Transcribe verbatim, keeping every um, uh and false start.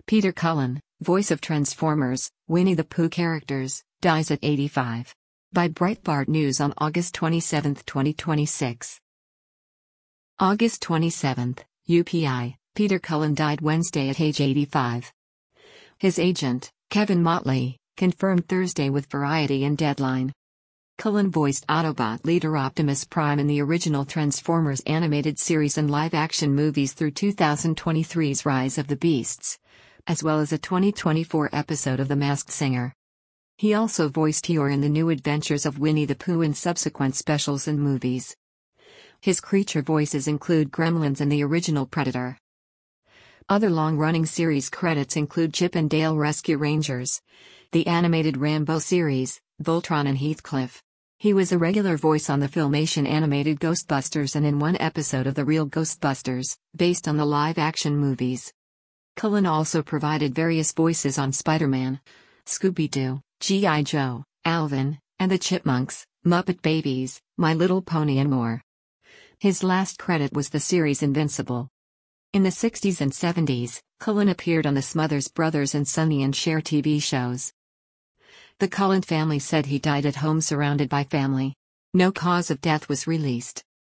Peter Cullen, voice of Transformers, Winnie the Pooh characters, dies at eighty-five. By Breitbart News on August twenty-seventh, twenty twenty-six. August twenty-seventh, U P I, Peter Cullen died Wednesday at age eighty-five. His agent, Kevin Motley, confirmed Thursday with Variety and Deadline. Cullen voiced Autobot leader Optimus Prime in the original Transformers animated series and live-action movies through two thousand twenty-three's Rise of the Beasts, as well as a twenty twenty-four episode of The Masked Singer. He also voiced Eeyore in The New Adventures of Winnie the Pooh and subsequent specials and movies. His creature voices include Gremlins and the original Predator. Other long-running series credits include Chip and Dale Rescue Rangers, the animated Rambo series, Voltron and Heathcliff. He was a regular voice on the Filmation animated Ghostbusters and in one episode of The Real Ghostbusters, based on the live-action movies. Cullen also provided various voices on Spider-Man, Scooby-Doo, G I Joe, Alvin, and the Chipmunks, Muppet Babies, My Little Pony and more. His last credit was the series Invincible. In the sixties and seventies, Cullen appeared on the Smothers Brothers and Sonny and Cher T V shows. The Cullen family said he died at home surrounded by family. No cause of death was released.